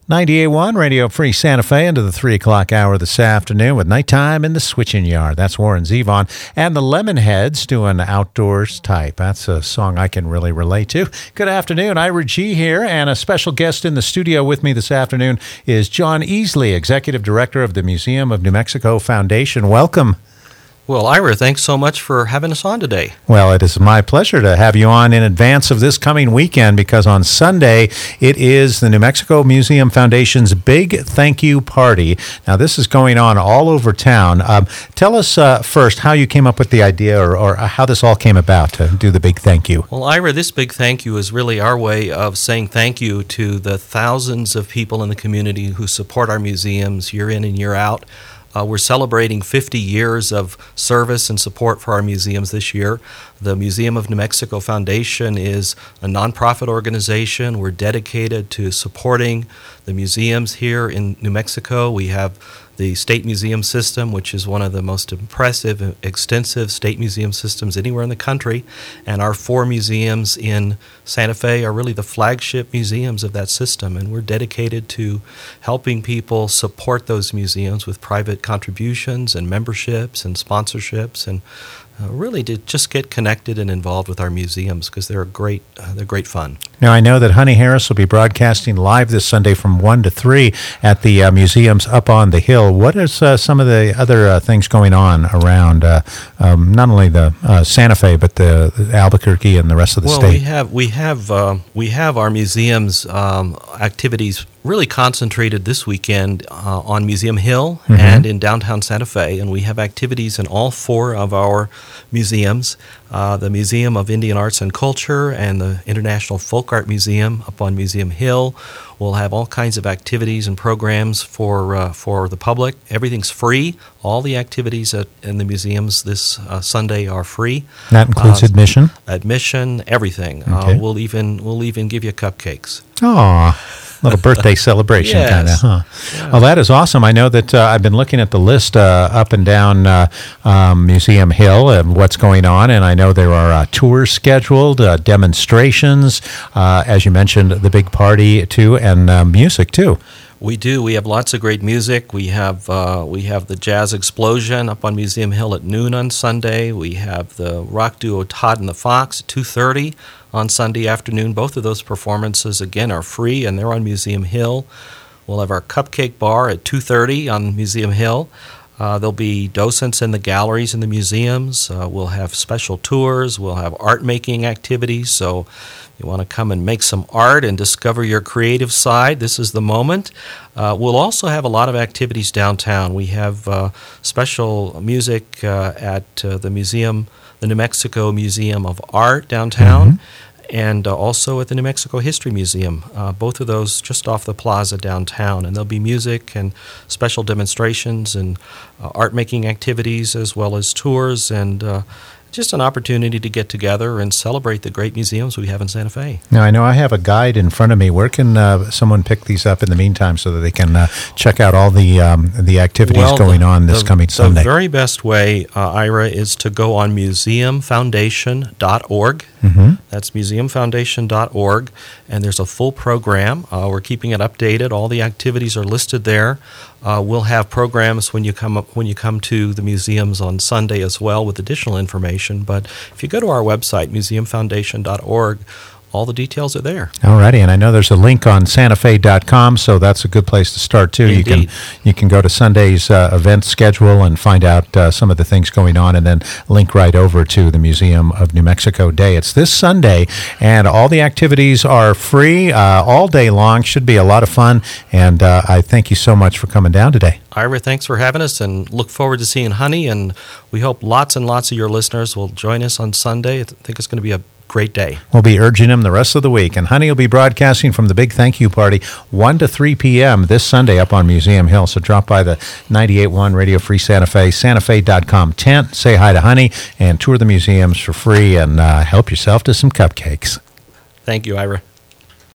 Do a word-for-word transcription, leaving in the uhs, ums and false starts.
ninety-eight point one Radio Free Santa Fe into the three o'clock hour this afternoon with Nighttime in the Switching Yard. That's Warren Zevon and the Lemonheads doing Outdoors Type. That's a song I can really relate to. Good afternoon. Ira G here, and a special guest in the studio with me this afternoon is John Easley, Executive Director of the Museum of New Mexico Foundation. Welcome. Well, Ira, thanks so much for having us on today. Well, it is my pleasure to have you on in advance of this coming weekend, because on Sunday it is the New Mexico Museum Foundation's big thank you party. Now, this is going on all over town. Um, tell us uh, first how you came up with the idea, or, or how this all came about to do the big thank you. Well, Ira, this big thank you is really our way of saying thank you to the thousands of people in the community who support our museums year in and year out. Uh, we're celebrating fifty years of service and support for our museums this year. The Museum of New Mexico Foundation is a nonprofit organization. We're dedicated to supporting the museums here in New Mexico. We have the State Museum System, which is one of the most impressive and extensive state museum systems anywhere in the country. And our four museums in Santa Fe are really the flagship museums of that system. And we're dedicated to helping people support those museums with private contributions and memberships and sponsorships, and uh, really to just get connected and involved with our museums, because they're great, uh, they're great fun. Now, I know that Honey Harris will be broadcasting live this Sunday from one to three at the uh, museums up on the hill. What is uh, some of the other uh, things going on around uh, um, not only the uh, Santa Fe, but the, the Albuquerque and the rest of the well, state? Well, we have we have uh, we have our museums um, activities really concentrated this weekend uh, on Museum Hill mm-hmm. and in downtown Santa Fe, and we have activities in all four of our museums. Uh, the Museum of Indian Arts and Culture and the International Folk Art Museum up on Museum Hill will have all kinds of activities and programs for uh, for the public. Everything's free. All the activities at, in the museums this uh, Sunday are free. That includes uh, admission? Admission, everything. Okay. Uh, we'll even we'll even give you cupcakes. Aw. Little birthday celebration yes. kind of, huh? Yeah. Well, that is awesome. I know that uh, I've been looking at the list uh, up and down uh, um, Museum Hill and what's going on, and I know there are uh, tours scheduled, uh, demonstrations, uh, as you mentioned, the big party too, and uh, music too. We do. We have lots of great music. We have uh, we have the Jazz Explosion up on Museum Hill at noon on Sunday. We have the rock duo Todd and the Fox at two thirty on Sunday afternoon. Both of those performances, again, are free, and they're on Museum Hill. We'll have our Cupcake Bar at two thirty on Museum Hill. Uh, there'll be docents in the galleries in the museums. Uh, we'll have special tours. We'll have art-making activities. So you want to come and make some art and discover your creative side, this is the moment. Uh, we'll also have a lot of activities downtown. We have uh, special music uh, at uh, the museum, the New Mexico Museum of Art downtown. Mm-hmm. And uh, also at the New Mexico History Museum, uh, both of those just off the plaza downtown. And there'll be music and special demonstrations and uh, art-making activities, as well as tours, and uh, just an opportunity to get together and celebrate the great museums we have in Santa Fe. Now, I know I have a guide in front of me. Where can uh, someone pick these up in the meantime so that they can uh, check out all the um, the activities well, going the, on this the, coming Sunday? The very best way, uh, Ira, is to go on museum foundation dot org. Mm-hmm. That's museum foundation dot org, and there's a full program. Uh, we're keeping it updated. All the activities are listed there. Uh, we'll have programs when you come up, when you come to the museums on Sunday as well, with additional information. But if you go to our website, museum foundation dot org, all the details are there. All righty, and I know there's a link on santa fe dot com, so that's a good place to start too. Indeed. You can you can go to Sunday's uh, event schedule and find out uh, some of the things going on, and then link right over to the Museum of New Mexico Day. It's this Sunday, and all the activities are free uh, all day long. Should be a lot of fun, and uh, I thank you so much for coming down today. Ira, thanks for having us, and look forward to seeing Honey, and we hope lots and lots of your listeners will join us on Sunday. I think it's going to be a great day. We'll be urging him the rest of the week. And Honey will be broadcasting from the big thank you party one to three p.m. this Sunday up on Museum Hill. So drop by the ninety-eight point one Radio Free Santa Fe, santa fe dot com tent, say hi to Honey, and tour the museums for free, and uh, help yourself to some cupcakes. Thank you, Ira.